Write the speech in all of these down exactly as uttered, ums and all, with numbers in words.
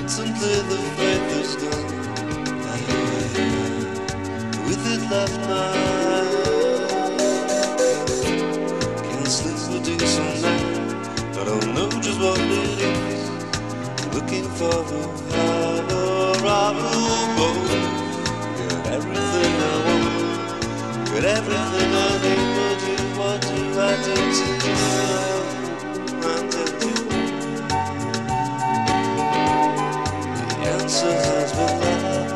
Simply the faith is gone. With it left night, can't sleep a decent night. I don't know just what it is. Looking for a Colorado boat. Got everything I want, got everything I need. But do what do I do to you? Until you, the answer has been lost.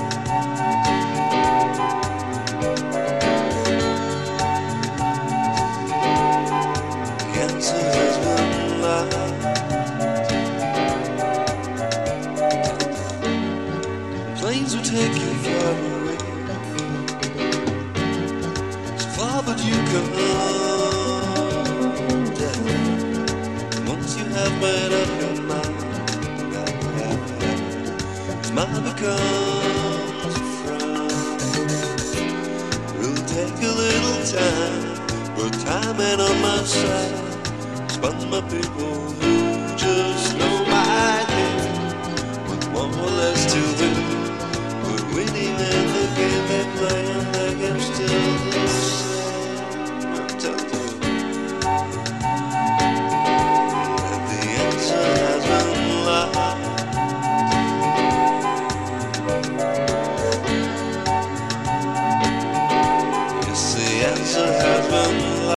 The answer has been lost. Planes will take you far away, so far but you come down. Once you have made up your mind, smile becomes a frown. It'll take a little time, but time ain't on my side. Spun my people who just know my